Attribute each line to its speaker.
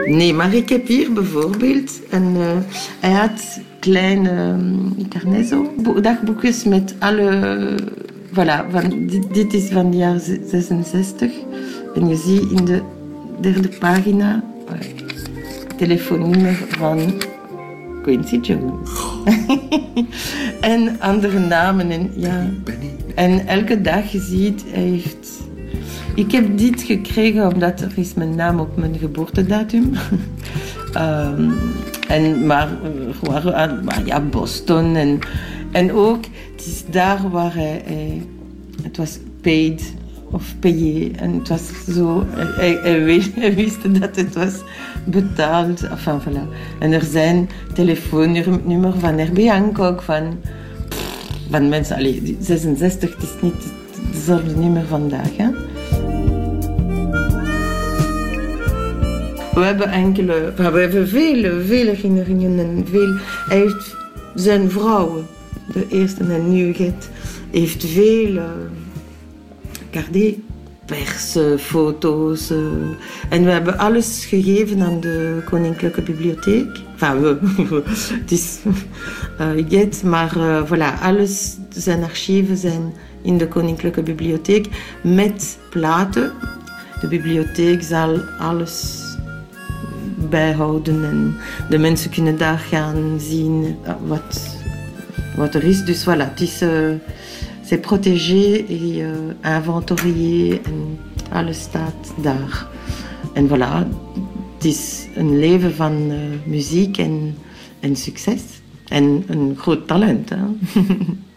Speaker 1: Nee, maar ik heb hier bijvoorbeeld hij had kleine dagboekjes met alle... Voilà, dit is van het jaar 66. En je ziet in de derde pagina telefoonnummer van Quincy Jones. En andere namen. En, ja. En elke dag je ziet, hij heeft... Ik heb dit gekregen omdat er is mijn naam op mijn geboortedatum. Maar Boston en ook, het is daar waar het was paid of payé. En het was zo, hij wist dat het was betaald. Enfin, voilà. En er zijn telefoonnummer van Herbie Hancock, van mensen. Allee, 66, het is niet hetzelfde nummer vandaag. Hè? We hebben vele herinneringen en veel. Hij heeft zijn vrouw, de eerste en nu heeft veel persen, foto's. En we hebben alles gegeven aan de Koninklijke Bibliotheek. Enfin, het is maar voilà, alles, zijn archieven zijn in de Koninklijke Bibliotheek met platen. De bibliotheek zal alles bijhouden en de mensen kunnen daar gaan zien wat er is. Dus voilà, het is c'est protégé en inventorié en alles staat daar. En voilà, het is een leven van muziek en succes en een groot talent. Hè?